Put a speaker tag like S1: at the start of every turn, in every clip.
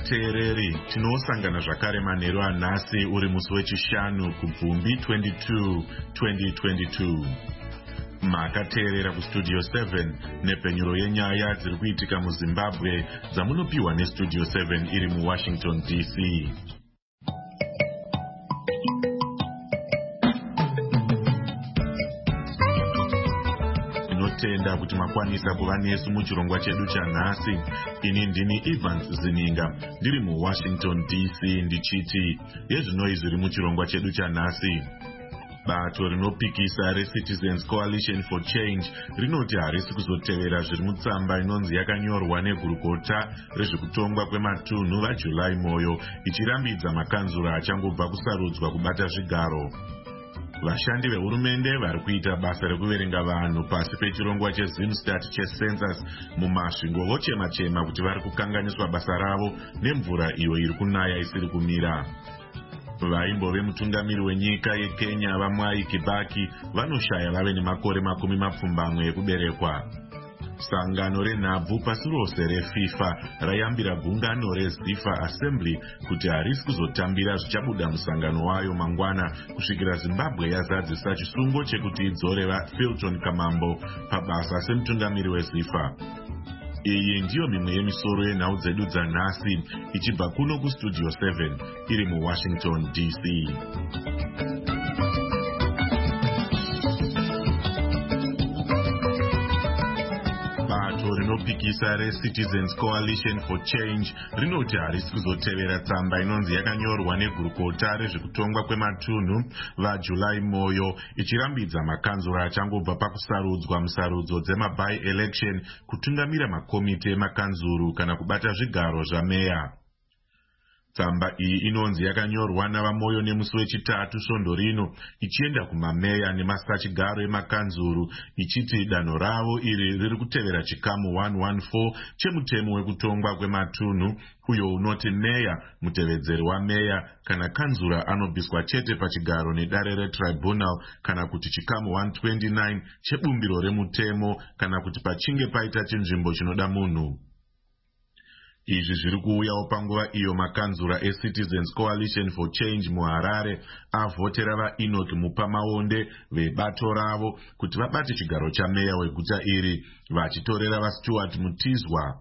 S1: Vateereri, tinosangana zvakare manheru anhasi uri musi wechishanu kuBvumbi 22, 2022. Makateerera kustudio 7 nepfenyuro yenyaya dziri kuitika muZimbabwe dzamunopiwa nestudio 7 iri muWashington DC. Tinotenda kuti makwanisa kuva nesu muchirongwa chedu chanhasi. Ini ndini Evans Zininga ndiri muWashington DC ndichiti yezvinoi zviri muchirongwa chedu chanhasi. Bato rinopikisa reCitizens Coalition for Change rinoti harisi kuzotevera zviri mutsamba inonzi yakanyorwa negurukota rezvekutongwa kwematunhu vaJuly Moyo ichirambidza makanzura achangobva kusarudzwa kubata zvigaro. Vashandi vehurumende vari kuita basa rekuverenga vanhu pasi pechirongwa cheZimstat checensus mumasvingo vochema-chema kuti vari kukanganiswa basa ravo nemvura iyo iri kunaya isiri kumira. Vaimbove mutungamiri wenyika yeKenya vaMwai Kibaki vanoshaya vave nemakore 20 ekuberekwa. Sangano renhabvu pasi rose reFIFA rayambira gungano reZIFA Assembly kuti harisi kuzotambira zvichabuda musangano wayo mangwana kusvikira Zimbabwe yazadzisa chisungo chekuti idzoreva Filton Kamambo pabasa semutungamiri weZIFA. Iyi ndiyo mimwe yemisoro yenhau dzedu dzanhasi ichibva kuno kustudio 7 iri muWashington DC. Rinopikisa reCitizens Coalition for Change rinoti harisi kuzotevera tsamba inonzi yakanyorwa negurukota rezvekutongwa kwematunhu vaJuly Moyo ichirambidza makanzura achangobva pakusarudzwa musarudzo dzema-by-election kutungamira makomiti emakanzuru kana kubata zvigaro zvameya. Tsamba iyi inonzi yakanyorwa navaMoyo nemusi wechitatu svondo rino ichienda kumameya nemasachigaro emakanzuru ichiti danho ravo iri riri kutevera chikamu 114 chemutemo wekutongwa kwematunhu uyo unoti meya, mutevedzeri wameya kana kanzura anobviswa chete pachigaro nedare retribunal kana kuti chikamu 129 chebumbiro remutemo kana kuti pachinge paita chinzvimbo chinoda munhu. Izvi zviri kuuyawo panguva iyo makanzura eCitizens Coalition for Change muHarare avhotera vaEnoch Mupamaonde vebato ravo kuti vabate chigaro chameya weguta iri vachitorera vaStuart Mutizwa.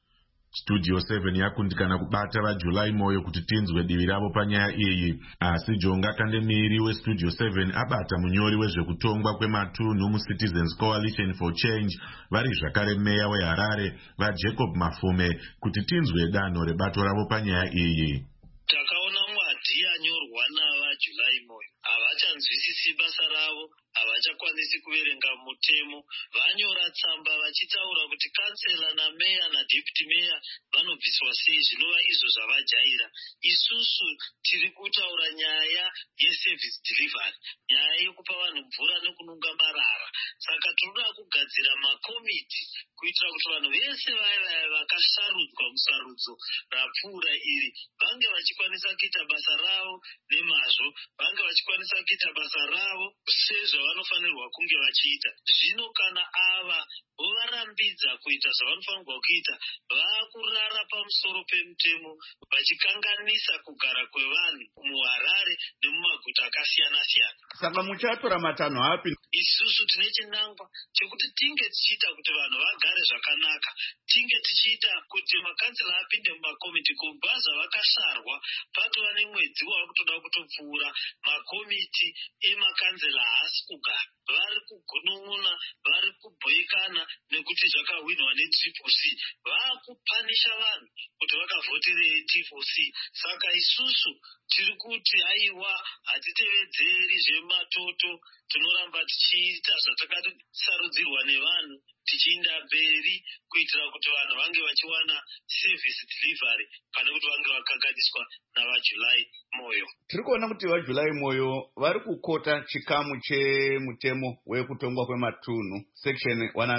S1: Studio 7 yakundikana kubata vaJuly Moyo kuti tinzwe divi ravo panyaya iyi, asi Jonga Kandemiri weStudio 7 abata munyori wezvekutongwa kwematunhu muCitizens Coalition for Change vari zvakare meya weHarare vaJacob Mafume kuti tinzwe danho rebato ravo panyaya iyi.
S2: Takaona mwadi yanyorwa navaJuly Moyo havachanzwisisi basa ravo, havachakwanisi kuverenga mutemo. Vanyora tsamba vachitaura kuti kansela nameya nadeputy meya vanobviswa sei, zvinova izvo zvavajaira. Isusu tiri kutaura nyaya yeservice delivery, nyaya yekupa vanhu mvura nekununga marara. Saka tinoda kugadzira makomiti kuitira kuti vanhu vese vaya vakasarudzwa musarudzo rapfuura iri vange vachikwanisa kuita basa ravo nemazvo, vange vachikwanisa kuita basa ravo sezvavanofanirwa kunge vachiita. Zvino kana ava vovarambidza kuita zvavanofanirwa kuita, vakurara pamusoro pemutemo vachikanganisa kugara kwevanhu muHarare nemumaguta akasiyana-siyana.
S3: Saka muchatora matanho api?
S2: Isusu tine chinangwa chekuti tinge tichiita kuti vanhu vagare zvakanaka, tinge tichiita kuti makansela apinde mumakomiti kubva zvavakasarwa patova nemwedzi wakutoda kutopfuura. Makomiti emakanzela haasi kugara, vari kugunun'una, vari kubhoikana nekuti zvakahwinwa neT4C. Vakupanisha vanhu kuti vakavhoterei T4C. Saka isusu tiri kuti aiwa, hatitevedzeri zvematoto, tinoramba tichiita zvatakasarudzirwa nevanhu, tichienda mberi kuitira kuti vanhu vange vachiwana service delivery pane kuti vange vakanganiswa navaJuly Moyo.
S3: Tiri kuona kuti vaJuly Moyo vari kukota chikamu chemutemo wekutongwa kwematunhu section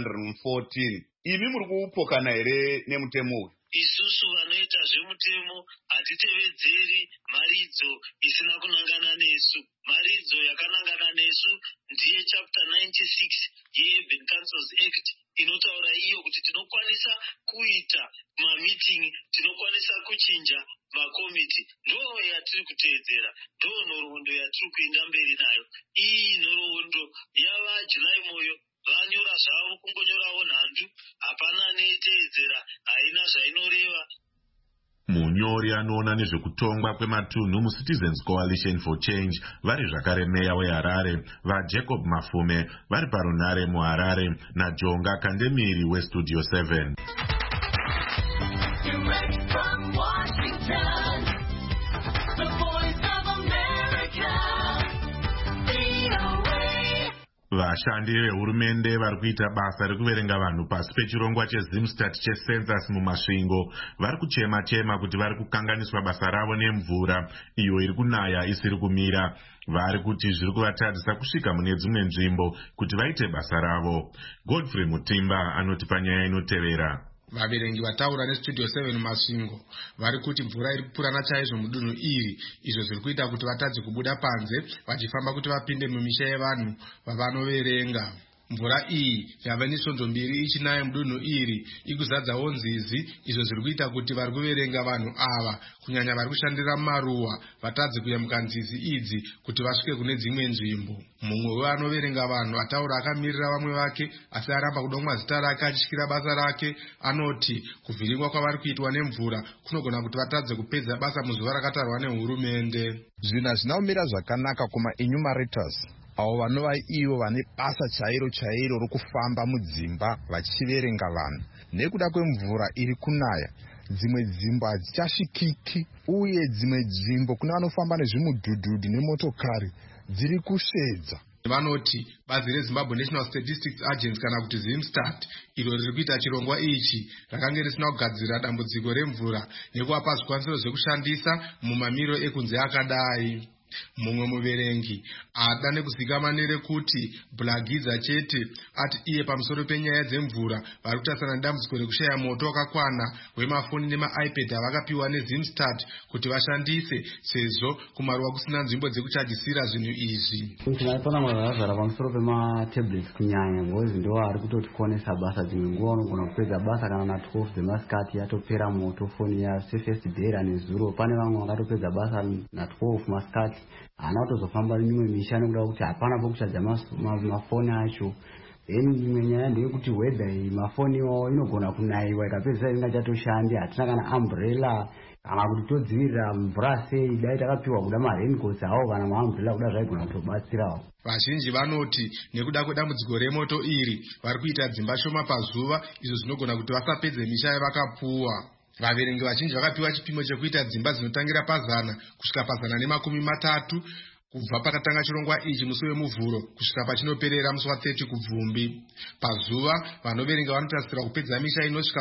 S3: 114. Imi muri kuupokana here nemutemo uyu?
S2: Isusu vanoita zvemutemo hatitevedzeri maridzo isina kunangana nesu. Maridzo yakanangana nesu ndiye chapter 96 yeUrban Councils Act inotaura iyo kuti tinokwanisa kuita mamitingi, tinokwanisa kuchinja makomiti. Ndoo yatiri kuteedzera, ndoo nhoroondo yatiri kuenda mberi nayo. Iyi nhoroondo yavaJuly Moyo vanyora zvavo kungonyorawo nhandu, hapana neteedzera, haina zvainoreva.
S1: Munyori anoona nezvekutongwa kwematunhu muCitizens Coalition for Change vari zvakare meya weHarare, vaJacob Mafume vari parunhare muHarare naJonga Kandemiri weStudio 7. Vashandi vehurumende vari kuita basa rekuverenga vanhu pasi pechirongwa cheZimstat checensus mumasvingo vari kuchema kuti vari kukanganiswa basa ravo nemvura iyo iri kunaya isiri kumira. Vari kuti zviri kuvatadzisa kusvika mune dzimwe nzvimbo kuti vaite basa ravo. Godfrey Mutimba anoti panyaya inotevera.
S4: Vaverengi vataura neStudio 7 mumasvingo vari kuti mvura iri kupurana chaizvo mudunhu iri, izvo zviri kuita kuti vatadze kubuda panze vachifamba kuti vapinde mumisha yevanhu vavanoverenga. Mvura iyi yava nesvondo mbiri ichinaya mudunhu iri ikuzadzawo nzizi, izvo zviri kuita kuti vari kuverenga vanhu ava kunyanya vari kushandira mumaruwa vatadze kuyambuka nzizi idzi kuti vasvike kune dzimwe nzvimbo. Mumwe wevanoverenga vanhu ataura akamirira vamwe vake asi aramba kudomwa zita rake achishikira basa rake, anoti kuvhiringwa kwavari kuitwa nemvura kunogona kuti vatadze kupedza basa muzuva rakatarwa nehurumende.
S5: Zvinhu hazvina kumira zvakanaka kuma-enumerators avo vanova ivo vane basa chairo rokufamba mudzimba vachiverenga vanhu. Nekuda kwemvura iri kunaya, dzimwe dzimbo hadzichasvikiki uye dzimwe nzvimbo kune vanofamba nezvimudhudhudhu nemotokari dziri kusvedza.
S4: Vanoti bazi reZimbabwe National Statistics Agency kana kuti Zimstat iro riri kuita chirongwa ichi rakange risina kugadzira dambudziko remvura nekuvapa zvikwanisiro zvekushandisa mumamiriro ekunze akadai. Mumwe muverengi ada nekuzikama nerekuti Blagiza chete ati iye pamusoro penyaya dzemvura vari kutarisana nedambudziko rekushaya moto wakakwana wemafoni nemaiPad avakapiwa neZimstat kuti vashandise sezvo kumaruwa kusina nzvimbo dzekuchajisira zvinhu izvi.
S6: Tinapana mazara pamusoro pematablets kunyanya ngozi ndo ari kutotikonesa basa. Dzimwe nguva unogona kupedza basa kana na 12 dzemasikati yatopera moto foni ya Surface Bearer nezuro. Pane vamwe vakatopedza basa na 12 masikati hana kutozofamba mimwe misha nekuda kuti hapana pokuchaja mafoni acho. Imwe nyaya ndeyekuti weather iyi mafoni iwawo inogona kunaiwa ikapedzisa ingachatoshandi. Hatina kana umbrella kana kuti todzivirira mvura sei, dai takapiwa kuda ma-raincoats awo kana ma-umbrella kuda zvaigona kutobatsirawo.
S4: Vazhinji vanoti nekuda kwedambudziko remoto iri vari kuita dzimba shoma pazuva, izvo zvinogona kuti vasapedze misha yavakapuwa. Vaverengi vazhinji vakapiwa chipimo chekuita dzimba dzinotangira pa100 kusvika pa130 kubva pakatanga chirongwa ichi musi wemuvhuro kusvika pachinoperera musi wa30 kubvumbi. Pazuva vanoverenga vanotarisira kupedza misha inosvika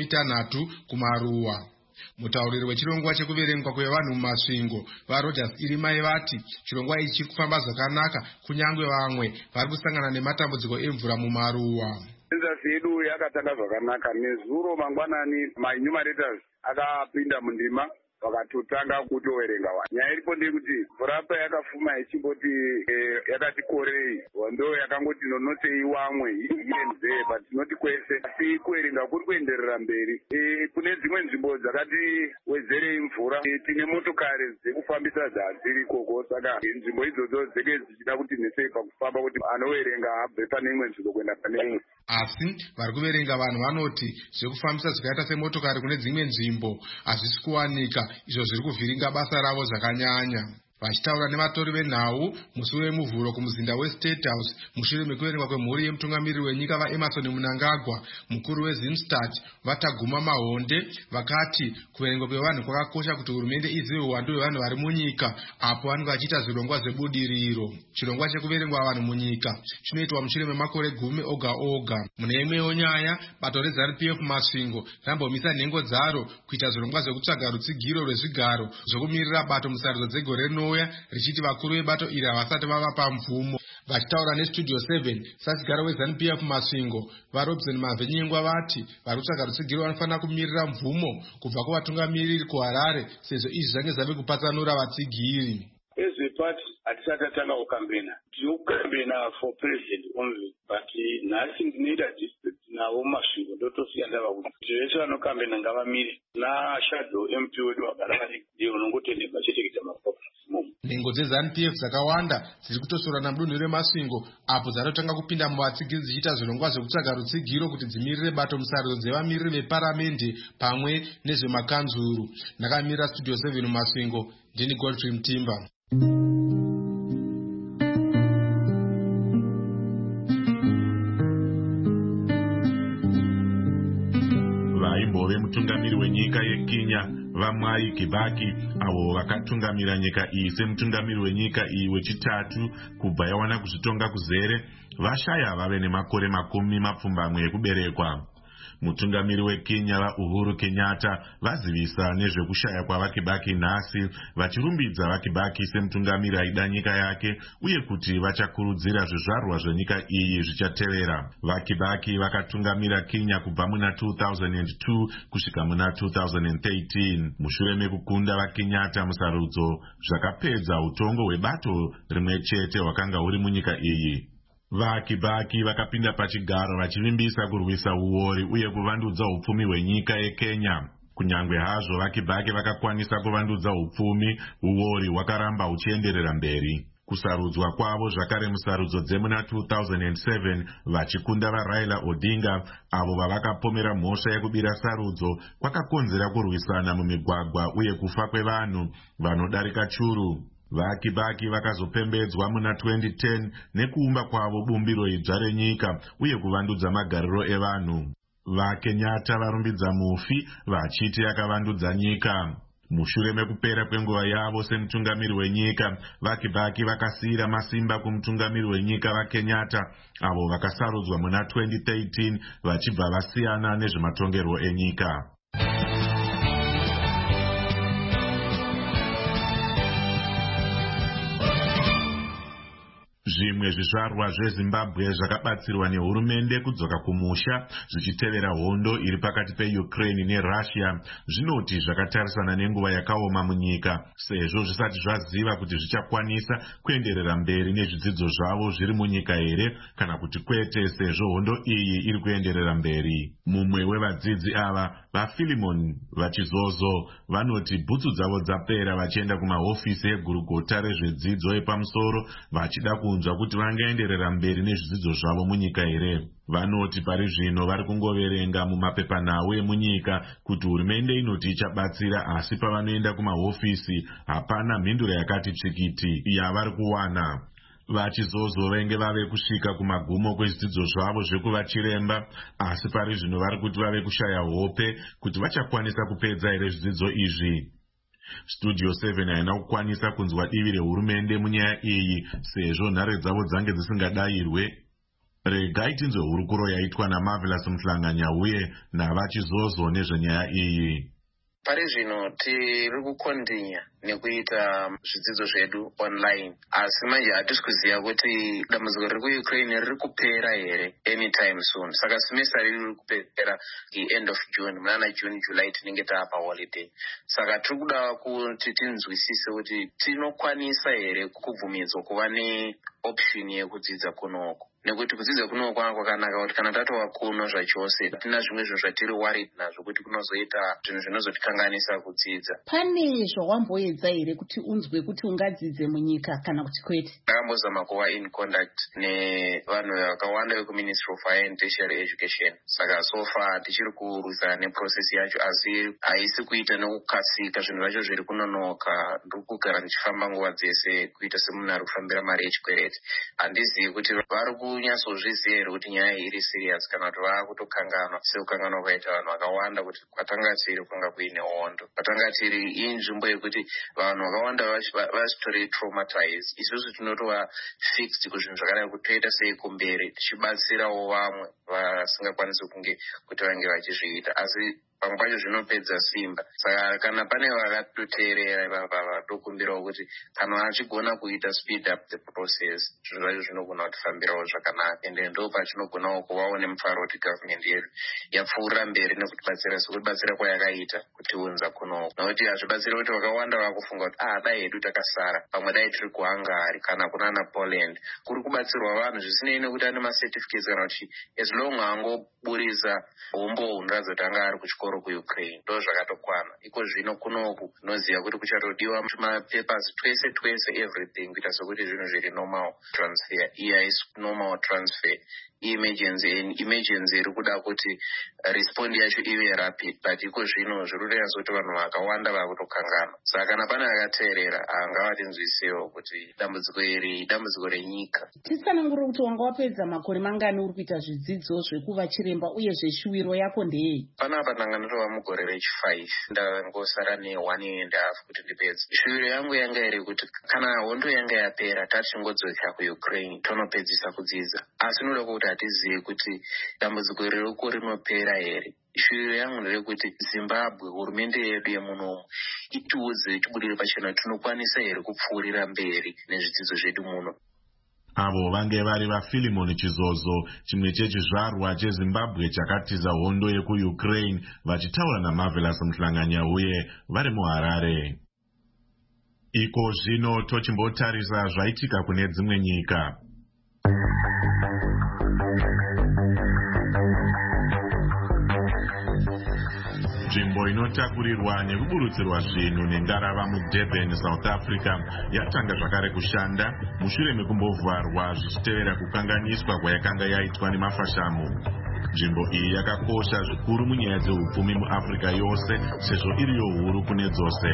S4: 16 kumaruwa. Mutauriri wechirongwa chekuverengwa kwevanhu mumasvingo vaRogers Irimai vati chirongwa ichi chiri kufamba zvakanaka kunyangwe vamwe vari kusangana nematambudziko emvura mumaruwa.
S7: Census yedu yakatanga zvakanaka. Nezuro mangwanani ma-enumerators akapinda mundima vakatotanga kutoverenga vanhu. Nyaya iripo ndeyekuti mvura payakafuma ichimboti yakati korei, ndo yakangoti nonotei wamwe ienzee patinoti kwese, asi kuverenga kuri kuenderera mberi. Kune dzimwe nzvimbo dzakati wezerei mvura, tine motokari dzekufambisa dzadziri koko, saka nzvimbo idzodzo dzenge dzichida kuti nesei pakufamba kuti anoverenga abve pane imwe nzvimbo kuenda pane imwe.
S4: Asi vari kuverenga vanhu vanoti zvekufambisa zvakaita semotokari kune dzimwe nzvimbo hazvisi kuwanika, izvo zviri kuvhiringa basa ravo zvakanyanya. Vachitaura nevatori venhau musi wemuvhuro kumuzinda weState House mushure mekuverengwa kwemhuri yemutungamiriri wenyika vaEmerson Mnangagwa, mukuru weZimstat Vataguma Mahonde vakati kuverengwa kwevanhu kwakakosha kuti hurumende izive uwandu hwevanhu vari munyika apo vanenge vachiita zvirongwa zvebudiriro. Chirongwa chekuverengwa vanhu munyika chinoitwa mushure memakore 10 oga oga. Mune imwewo nyaya, bato reZANU-PF masvingo rambomisa nhengo dzaro kuita zvirongwa zvekutsvaga rutsigiro rwezvigaro zvokumirira bato musarudzo dzegore rino richiti vakuru vebato iri havasati vavapa mvumo. Vachitaura neStudio 7 sasigaro weZANU-PF masvingo vaRobson Mavhenyengwa vati vari kutsvaga rutsigiro vanofanira kumirira mvumo kubva kuvatungamiriri kuHarare sezvo izvi zvange zvave kupatsanura vatsigiri.
S7: As we fact hatisatatanga kukambena. Tiri kukambena for president only, but nhasi ndinoita district navo masvingo ndotosiya ndava kuti vese vanokambena ngavamire nashadow MP wedu wagara vari ndiye unongotendemba chete kuita maprograms imomo.
S4: Nhengo dzeZANU-PF dzakawanda dziri kutosorana mudunhu remasvingo apo dzatotanga kupinda muvatsigiri dzichiita zvirongwa zvekutsvaga rutsigiro kuti dzimirire bato musarudzo dzevamiriri veparamende pamwe nezvemakanzuru. Ndakamira Studio 7 mumasvingo, ndini Godfrey Mutimba.
S1: Vaimbove mutungamiri wenyika yeKenya vaMwai Kibaki avo vakatungamira nyika iyi semutungamiri wenyika iyi wechitatu kubva yawana kuzvitonga kuzere vashaya vave nemakore 10 ekuberekwa. Mutungamiri weKenya vaUhuru Kenyatta vazivisa nezvekushaya kwavaKibaki nhasi vachirumbidza vaKibaki semutungamiri aida nyika yake uye kuti vachakurudzira zvizvarwa zvenyika iyi zvichatevera. VaKibaki vakatungamira Kenya kubva muna 2002 kusvika muna 2013. Mushure mekukunda vaKenyatta musarudzo zvakapedza utongo hwebato rimwe chete hwakanga huri munyika iyi. VaKibaki vakapinda pachigaro vachivimbisa kurwisa uori uye kuvandudza upfumi hwenyika yeKenya. Kunyangwe hazvo vaKibaki vakakwanisa kuvandudza upfumi, uori hwakaramba huchienderera mberi. Kusarudzwa kwavo zvakare musarudzo dzemuna 2007 vachikunda vaRaila Odinga avo vavakapomera mhosva yekubira sarudzo kwakakonzera kurwisana mumigwagwa uye kufa kwevanhu vanodarika churu. VaKibaki vakazopembedzwa muna 2010 nekuumba kwavo bumbiro idzva renyika uye kuvandudza magariro evanhu. VaKenyatta varumbidza mufi vachiti akavandudza nyika. Mushure mekupera kwenguva yavo semutungamiri wenyika, vaKibaki vakasiyira masimba kumutungamiri wenyika vaKenyatta avo vakasarudzwa muna 2013 vachibva vasiyana nezvematongerwo enyika. Zvimwe zvizvarwa zveZimbabwe zvakabatsirwa nehurumende kudzoka kumusha zvichitevera hondo iri pakati peUkraine neRussia zvinoti zvakatarisana nenguva yakaoma munyika sezvo zvisati zvaziva kuti zvichakwanisa kuenderera mberi nezvidzidzo zvavo zviri munyika here kana kuti kwete sezvo hondo iyi iri kuenderera mberi. Mumwe wevadzidzi ava vaFilimon Vachizozo vanoti bhutsu dzavo dzapera vachienda kumahofisi egurugota rezvedzidzo yepamusoro vachida kunzwa kuti vangaenderera mberi nezvidzidzo zvavo munyika here. Vanoti pari zvino vari kungoverenga mumapepanhau emunyika kuti hurumende inoti ichabatsira asi pavanoenda kumahofisi hapana mhinduro yakati tsvikiti yavari kuwana. Vachizozo venge vave kusvika kumagumo kwezvidzidzo zvavo zvekuva chiremba asi pari zvino vari kuti vave kushaya hope kuti vachakwanisa kupedza here zvidzidzo izvi. Studio 7 haina kukwanisa kunzwa divi rehurumende munyaya iyi sezvo nhare dzavo dzange dzisingadayirwe. Regai tinzwe hurukuro yaitwa naMarvelous Mhlanganya uye navachizozo nezvenyaya iyi.
S8: Pari zvino tiri kukondinya nekuita zvidzidzo zvedu online asi manje hatisi kuziva kuti dambudziko riri kuUkraine riri kupera here anytime soon. Saka semester riri kupera the end of June, muna June July tinenge taapa holiday. Saka tiri kuda kuti tinzwisise kuti tinokwanisa here kubvumidzwa kuva neoption yekudzidza kunoko. Nekuti kudzidza kuno kwakanaka kuti kana tatova kuno zvachose tina zvimwe zvinhu zvatiri worried nazvo kuti kunozoita zvinhu zvinozotikanganisa kudzidza.
S9: Pane zvawamboedza here kuti unzwe kuti ungadzidze munyika kana kuti kwete?
S8: Ndakambozama kuva in contact nevanhu vakawanda vekuMinistry of Higher and Tertiary Education. Saka so far tichiri kurwisana neprocess yacho asi haisi kuita nekukasika, zvinhu zvacho zviri kunonoka. Ndiri kugara ndichifamba nguva dzese kuita semunhu ari kufambira mari yechikwereti. Handizivi kuti vari kunyatsozviziva here kuti nyaya iri serious kana kuti vava kutokanganwa sekukanganwa kwaita vanhu vakawanda kuti kwatanga tiri kwanga kuine hondo. Kwatanga tiri inzvimbo yekuti vanhu vakawanda vachitori traumatized. Isusu tinotova fixed kuzvinhu zvakadai kuti toita sei kumberi tichibatsirawo vamwe vasingakwanisi kunge kuti vange vachizviita. Asi pamwe pacho zvinopedza simba. Saka kana pane vakatoteerera vatokumbirawo kuti kana vachigona kuita speed up the process, zvinhu zvacho zvinogona kutifambirawo zvakanaka, ende ndo pachinogonawo kuvawo nemufaro kuti government yedu yapfuurira mberi nekutibatsira sekubatsira kwayakaita kutiunza kunoku, nokuti hazvibatsiri kuti vakawanda vakufunga kuti dai hedu takasara, pamwe dai tiri kuHungary kana kunana Poland, kuri kubatsirwa vanhu zvisinei nekuti ane macertificates kana kuti as long angoburisa hombo unoratidza kuti anga ari kuchikoro kuUkraine, ndo zvakatokwana. Iko zvino kunoku unoziva kuti kuchatodiwa mapapers twese everything kuita sekuti zvinhu zviri normal transfer. Iya is normal transfer. Emergency iri kuda kuti respond yacho ive rapid, but iko zvino zviri kuratidza kuti vanhu vakawanda vakutokangana. Saka kana pane akateerera ngavatinzwisewo kuti dambudziko iri dambudziko renyika.
S9: Tisanangura kuti wanga wapedza makore mangani uri kuita zvidzidzo zvekuva chiremba uye zveshuwiro yako ndeyei?
S8: Panapa ndanga ndotova mugore rechi5, ndangosara ne1 year and a half kuti ndipedze. Shuwiro yangu yanga iri kuti kana hondo yanga yapera tachingodzoka kuUkraine tonopedzisa kudzidza, asi noda kuti hatizivi kuti dambudziko ririko rinopera here. Shuwiro yangu nderekuti Zimbabwe, hurumende yedu yemunomu, itiudze tibudire pachena tinokwanisa here kupfuurira mberi nezvidzidzo zvedu muno.
S1: Avo vange vari vaFilimon Chizozo, chimwe chechizvarwa cheZimbabwe chakatiza hondo yekuUkraine, vachitaura naMarvelous Mhlanganyauye vari muHarare. Iko zvino tochimbotarisa zvaitika kune dzimwe nyika. Nzvimbo inotakurirwa nekuburutsirwa zvinhu nengarava muDurban, South Africa yatanga zvakare kushanda mushure mekumbovharwa zvichitevera kukanganiswa kwayakanga yaitwa nemafashamu. Nzvimbo iyi yakakosha zvikuru munyaya dzehupfumi muAfrica yose sezvo iriyo huru kune dzose.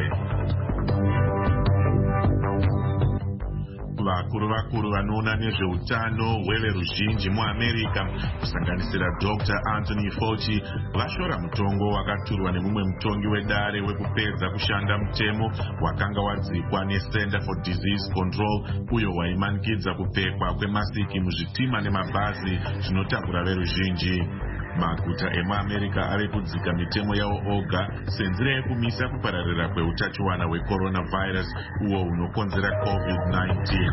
S1: Vakuru vanoona nezveutano hweveruzhinji muAmerica kusanganisira Dr. Anthony Fauci vashora mutongo wakaturwa nemumwe mutongi wedare wekupedza kushanda mutemo wakanga wadzikwa neCenter for Disease Control uyo waimanikidza kupfekwa kwemasiki muzvitima nemabhazi zvinotakura veruzhinji. Maguta emuAmerica ave kudzika mitemo yawo oga senzira yekumisa kupararira kweutachiwana hwecoronavirus uwo unokonzera COVID-19.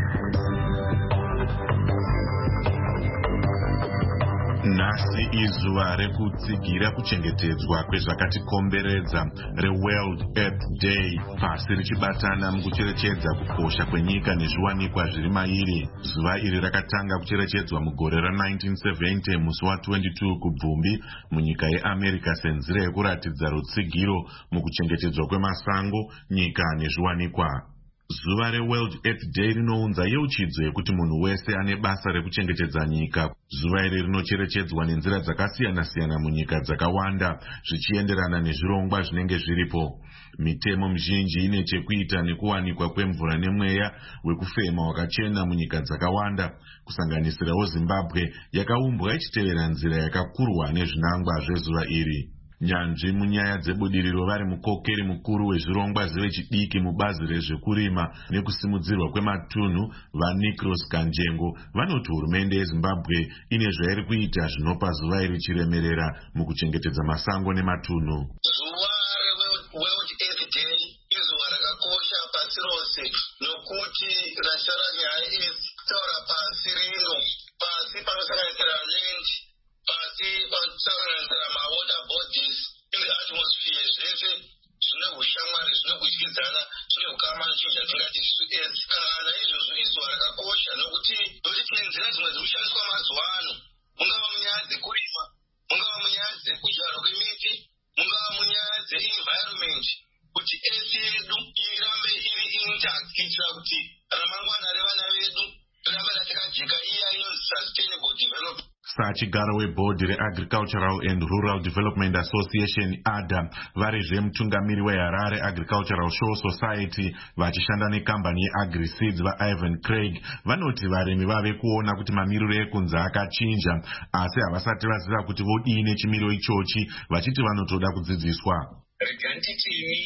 S1: Nhasi izuva rekutsigira kuchengetedzwa kwezvakatikomberedza reWorld Earth Day, pasi richibatana mukucherechedza kukosha kwenyika nezviwanikwa zviri mairi. Zuva iri rakatanga kucherechedzwa mugore ra1970 musi wa22 kuBvumbi munyika yeAmerica senzira yekuratidza rutsigiro mukuchengetedzwa kwemasango, nyika nezviwanikwa. Zuva reWorld Earth Day rinounza yeuchidzo yekuti munhu wese ane basa rekuchengetedza nyika. Zuva iri rinocherechedzwa nenzira dzakasiyana-siyana munyika dzakawanda zvichienderana nezvirongwa zvinenge zviripo. Mitemo mizhinji ine chekuita nekuwanikwa kwemvura nemweya wekufema wakachena munyika dzakawanda, kusanganisirawo Zimbabwe yakaumbwa ichitevera nzira yakakurwa nezvinangwa zvezuva iri. Nyanzvi munyaya dzebudiriro vari mukokeri mukuru wezvirongwa zvevechidiki mubazi rezvekurima nekusimudzirwa kwematunhu vaNicros Kanjengo vanoti hurumende yeZimbabwe ine zvairi kuita zvinopa zuva iri chiremerera mukuchengetedza masango nematunhu.
S2: Zuva reWorld Earth Day izuva rakakosha pasi rose nokuti rashara nyaya idzi kutaura pasi rino, pasi panosanganisira land, pasi panosanganisira mawater bodies, atmosphere, zvese zvine ushamwari, zvine kudyidzana, zvine ukama nechinhu chatingati suezi. Kana izvozvo izuva rakakosha nokuti tine nzira dzimwe dziri kushandiswa mazuva ano, mungava munyaya dzekurima, mungava munyaya dzekudyarwa kwemiti, mungava munyaya dzeenvironment, kuti esi yedu irambe iri intact kuitira kuti ramangwana revana vedu rirambe ratakajeka, iya inonzi sustainable development.
S1: Sachigaro webhodhi reAgricultural and Rural Development Association ADA varizve mutungamiri weHarare Agricultural Show Society vachishanda nekambani yeAgriSeeds vaIvan Craig vanoti varimi vave kuona kuti mamiriro ekunze akachinja, asi havasati vaziva kuti vodii nechimiro ichochi, vachiti vanotoda kudzidziswa.
S2: Reganitini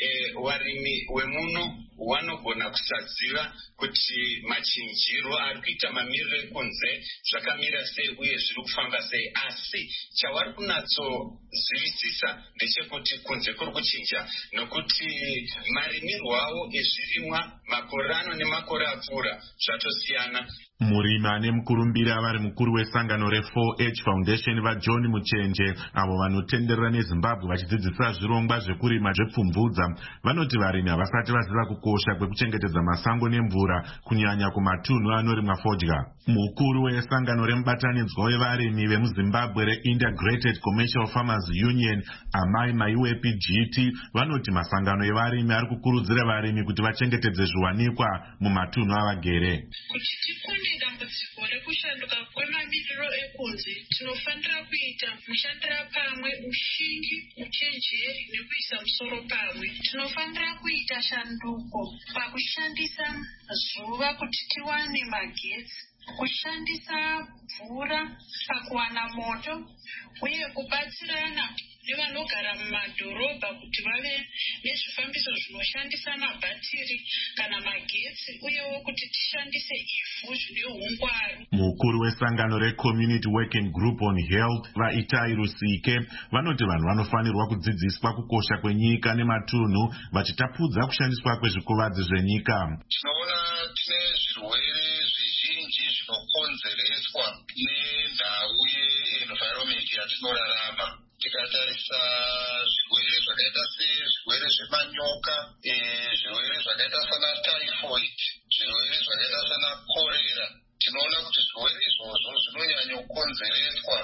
S10: varimi vemuno vanogona kusaziva kuti machinjiro ari kuita mamiriro ekunze zvakamira sei uye zviri kufamba sei, asi chavari kunatsozivisisa ndechekuti kunze kuri kuchinja nokuti marimirwo avo ezvirimwa makore ano nemakore apfuura zvatosiyana.
S1: Murimi ane mukurumbira vari mukuru wesangano re4H Foundation vaJohn Muchenje avo vanotenderera neZimbabwe vachidzidzisa zvirongwa zvekurima zvepfumvudza vanoti varimi havasati vaziva kukosha kwekuchengetedza masango nemvura kunyanya kumatunhu anorimwa fodya. Mukuru wesangano remubatanidzwa wevarimi vemuZimbabwe reIntegrated Commercial Farmers Union Amai Maiwepi GT vanoti masangano evarimi ari kukurudzira varimi kuti vachengetedze zviwanikwa mumatunhu avagere.
S11: Dambudziko rekushanduka kwemamiriro ekunze tinofanira kuita mushandira pamwe ushingi uchenjeri nekuisa musoro pamwe. Tinofanira kuita shanduko pakushandisa zuva kuti tiwane magetsi, kushandisa mvura pakuwana moto uye kubatsirana nevanogara mumadhorobha kuti vave nezvifambiso zvinoshandisa mabhatiri kana magetsi uyewo kuti tishandise ivhu zvine ungwaru.
S1: Mukuru wesangano reCommunity Working Group on Health vaItai Rusike vanoti vanhu vanofanirwa kudzidziswa kukosha kwenyika nematunhu vachitapudza kushandiswa kwezvikuvadzi zvenyika.
S10: Tinoona tine zvirwere zvizhinji zvinokonzereswa nendau ye-environment yatinorarama. Tikatarisa zvirwere zvakaita sezvirwere zvemanyoka, zvirwere zvakaita sana typhoid, zvirwere zvakaita sana korera, tinoona kuti zvirwere izvozvo zvinonyanya kukonzereswa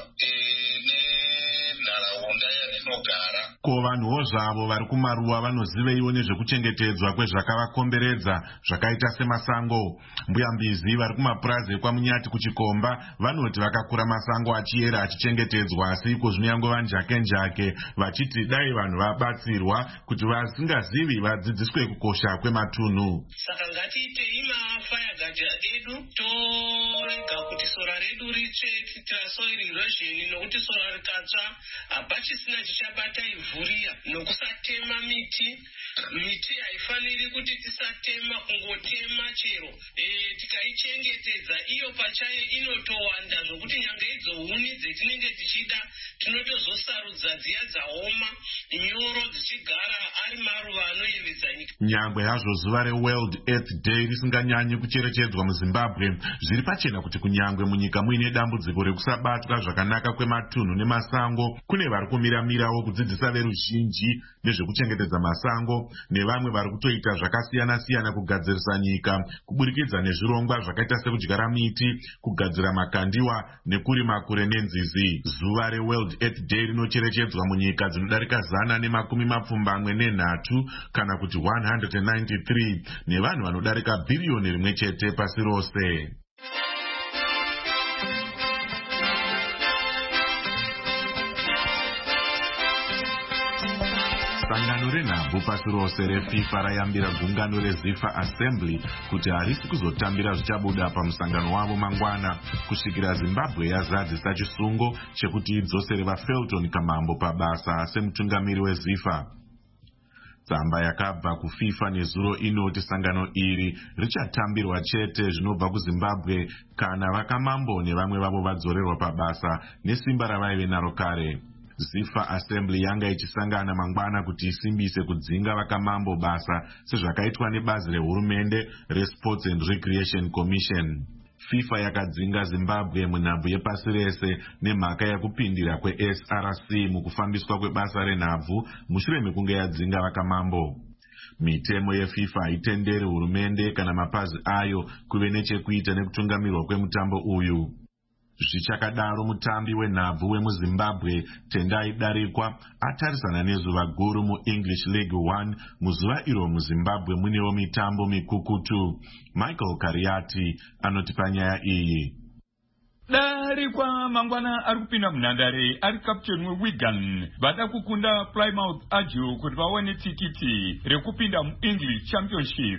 S10: nenharaunda yatinogara.
S1: Ko vanhuwo zvavo vari kumaruwa vanoziveiwo nezvekuchengetedzwa kwezvakavakomberedza zvakaita semasango. Mbuyambizi vari kumapurazi ekwaMunyati kuchikomba vanoti vakakura masango achiyera achichengetedzwa asi iko zvinoyangova njake vachiti dai vanhu vabatsirwa kuti vasingazivi vadzidziswe kukosha kwematunhu.
S11: Saka ngatiitei mafayagadi edu torega kuti sora redu ritsve kuitira soil erosion, nokuti sora rikatsva hapachisina chichabata ivhu riya. Nokusatema miti haifaniri kuti tisatema kungotema chero. Tikaichengetedza iyo pachayo inotowanda zvokuti nyange idzo huni dzetinenge tichida tinotozosarudza dziya dzaoma nyoro dzichigara ari maruva anoyevedza nyika.
S1: Nyangwe hazvo zuva reWorld Earth Day risinganyanyi kucherechedzwa muZimbabwe, zviri pachena kuti kunyangwe munyika muine dambudziko rekusabatwa zvakanaka kwematunhu nemasango, kune vari kumiramirawo kudzidzisa veruzhinji nezvekuchengetedza masango nevamwe vari kutoita zvakasiyana-siyana kugadzirisa nyika kuburikidza nezvirongwa zvakaita sekudyara miti, kugadzira makandiwa nekurima kure nenzizi. Zuva reWorld Earth Day rinocherechedzwa munyika dzinodarika 123 kana kuti 193 nevanhu vanodarika bhiriyoni rimwe chete pasi rose. Sangano renhabvu pasi rose reFIFA rayambira gungano reZIFA Assembly kuti harisi kuzotambira zvichabuda pamusangano wavo mangwana kusvikira Zimbabwe yazadzisa chisungo chekuti idzosere vaFelton Kamambo pabasa semutungamiri weZIFA. Tsamba yakabva kuFIFA nezuro inoti sangano iri richatambirwa chete zvinobva kuZimbabwe kana vakamambo nevamwe vavo vadzorerwa pabasa nesimba ravaive naro kare. ZIFA Assembly yanga ichisangana mangwana kuti isimbise kudzinga vakamambo basa sezvakaitwa nebazi rehurumende reSports and Recreation Commission. FIFA yakadzinga Zimbabwe munhabvu yepasi rese nemhaka yekupindira kweSRC mukufambiswa kwebasa renhabvu mushure mekunge yadzinga vakamambo. Mitemo yeFIFA haitenderi hurumende kana mapazi ayo kuve nechekuita nekutungamirwa kwemutambo uyu. Zvichakadaro mutambi wenhabvu wemuZimbabwe Tendai Darikwa atarisana nezuva guru muEnglish League 1 muzuva iro muZimbabwe munewo mitambo mikukutu. Michael Kariati anoti panyaya iyi.
S12: Darikwa mangwana ari kupinda munhandare ari captain weWigan vada kukunda Plymouth Argyle kuti vaone tikiti rekupinda muEnglish Championship.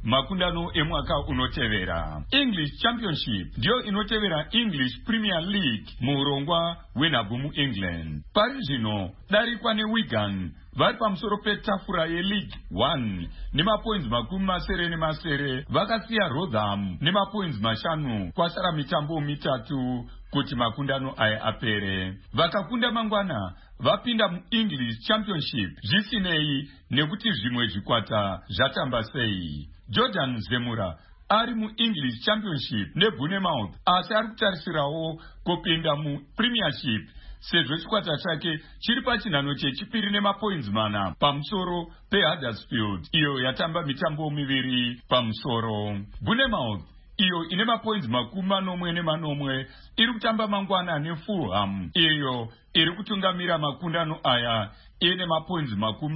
S12: makundano emwaka unotevera. English Championship ndiyo inotevera English Premier League muurongwa hwenhabvu muEngland. Pari zvino darikwa neWigan vari pamusoro petafura yeLeague 1 nemapoints 70 vakasiya Rotherham nemapoints 5 kwasara mitambo 3 kuti makundano aya apere. Vakakunda mangwana vapinda muEnglish Championship zvisinei nekuti zvimwe zvikwata zvatamba sei. Jordan Zemura ari muEnglish Championship neBournemouth asi ari kutarisirawo kupinda muPremiership sezvo chikwata chake chiri pachinhano chechipiri nemapoints 4 pamusoro peHuddersfield iyo yatamba mitambo 2 pamusoro. Bournemouth iyo ine mapoints 40 iri kutamba mangwana neFulham iyo iri kutungamira makundano aya ine mapoints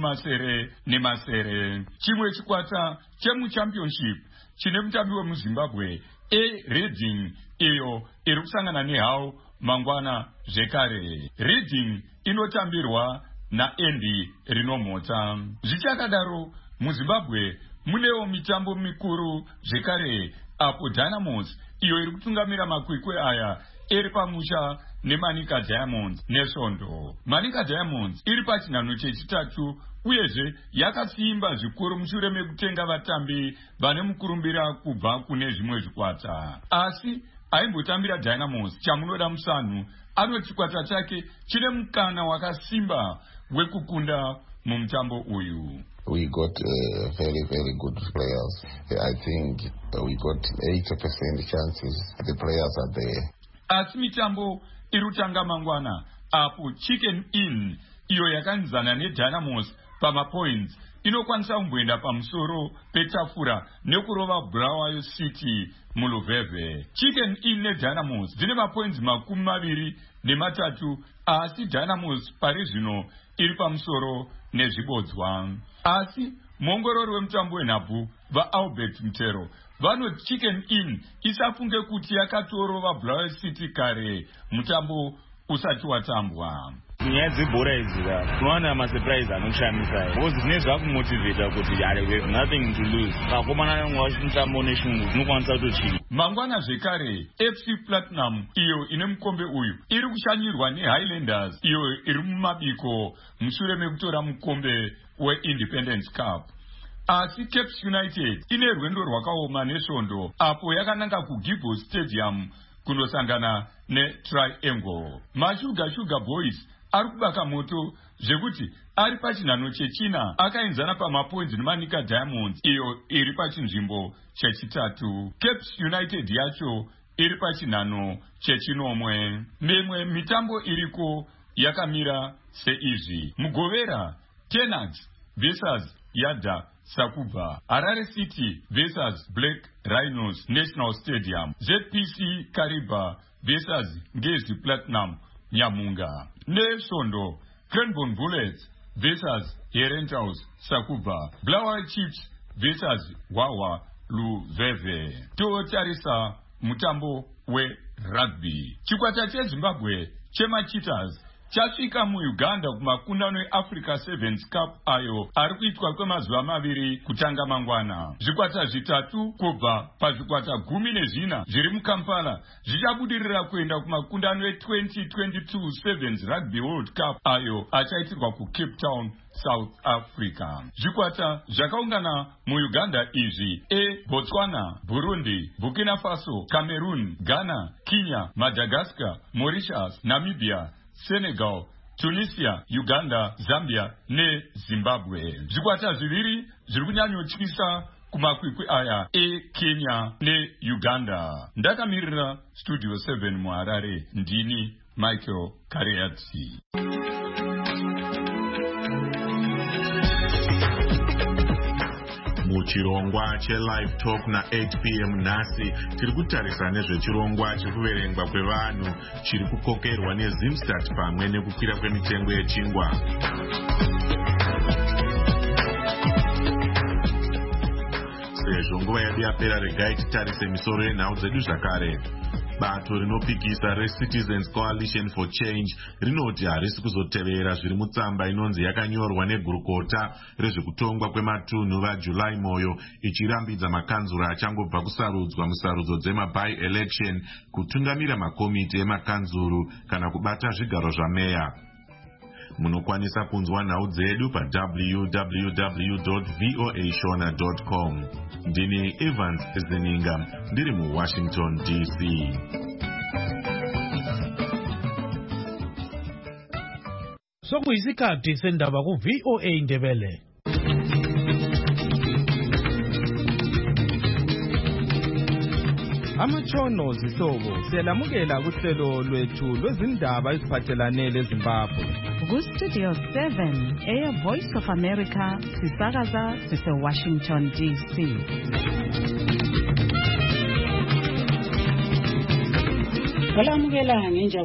S12: 70. Chimwe chikwata chemuChampionship chine mutambi wemuZimbabwe Reading iyo iri kusangana neHull mangwana zvekare. Reading inotambirwa naAndy Rinomhota. Zvichakadaro muZimbabwe munewo mitambo mikuru zvekare apo Dynamos iyo iri kutungamira makwikwi aya iri pamusha neManika Diamonds nesvondo. Manika Diamonds iri pachinhano chechitatu uyezve yakasimba zvikuru mushure mekutenga vatambi vane mukurumbira kubva kune zvimwe zvikwata. Asi aimbotambira Dynamos chamunoda musanhu ano chikwata chake chine mukana wakasimba wekukunda mumutambo uyu.
S13: We got very, very good players. I think we got 80% chances. The players are there.
S12: Asi mitambo irutanga mangwana apo Chicken Inn iyo yakanzana neDynamos pamapoints inokwanisa kumboenda pamusoro petafura nekurova Bulawayo City muluvhevhe. Chicken Inn neDynamos dzine mapoints 23 asi Dynamos pari zvino iri pamusoro nezvibodzwa. Asi muongorori wemutambo wenhabvu vaAlbert Mtero vanoti Chicken Inn isafunge kuti yakatorova Bulawayo City kare mutambo usati watambwa.
S14: Nyaya dzebhora idzi unowana masurprise anoshamisa because zvine zvakumotivata kuti we have nothing to lose. Kakomana mutambo neshungu unokwanisa kutochini.
S12: Mangwana zvekare FC Platinum iyo ine mukombe uyu iri kushanyirwa neHighlanders iyo iri mumabiko mushure mekutora mukombe weIndependence Cup. Asi Cape United ine rwendo rwakaoma nesvondo apo yakananga kuGibbon Stadium kunosangana neTriangle. Sugar Boys ari kubaka moto zvekuti ari pachinhano chechina akaenzana pamapoints neManika Diamonds iyo iri pachinzvimbo chechitatu. Cape United yacho iri pachinhano chechinomwe. Memwe mitambo iriko yakamira seizvi: Mugovera Tenants vs Yadda Sakubva, Harare City vs Black Rhinos National Stadium, ZPC Kariba vs Ngezi Platinum Nyamunga. Nesvondo Cranbourne Bullets vs Herentals Sakubva, Bulawayo Chiefs vs Wawa Luveve. Totarisa mutambo werugby. Chikwata cheZimbabwe chemaCheetahs chasvika muUganda kumakundano eAfrica Sevens Cup ayo ari kuitwa kwemazuva 2 kutanga mangwana. Zvikwata 3 kubva pazvikwata 14 zviri muKampala zvichabudirira kuenda kumakundano e2022 Sevens Rugby World Cup ayo achaitirwa kuCape Town, South Africa. Zvikwata zvakaungana muUganda izvi Botswana, Burundi, Burkina Faso, Cameroon, Ghana, Kenya, Madagascar, Mauritius, Namibia, Senegal, Tunisia, Uganda, Zambia neZimbabwe. Zvikwata zviviri zviri kunyanyotyisa kumakwikwi aya Kenya neUganda. Ndakamirira Studio 7 muHarare, ndini Michael Kareatsi.
S1: Muchirongwa cheLive Talk na8 p.m. nhasi tiri kutarisa nezvechirongwa chekuverengwa kwevanhu chiri kukokerwa neZimstat pamwe nekukwira kwemitengo yechingwa. Sezvo nguva yedu yapera, regai titarise misoro yenhau dzedu zvakare. bato rinopikisa reCitizens Coalition for Change rinoti harisi kuzotevera zviri mutsamba inonzi yakanyorwa negurukota rezvekutongwa kwematunhu vaJuly Moyo ichirambidza makanzura achangobva kusarudzwa musarudzo dzema-by-election kutungamira makomiti emakanzuru kana kubata zvigaro zvameya. Munokwanisa kunzwa nhau dzedu pa www.voashona.com. Ndini Evans Zeninga ndiri muWashington DC.
S15: Sokuyisikhathi sendaba ku-VOA Ndebele.
S16: Amatshono zihlobo siyalamukela kuhlelo lwethu lwezindaba eziphathelane leZimbabwe.
S17: Ku-Studio 7 Air Voice of America sisakaza sise-Washington DC.
S9: Kalamukela ngenja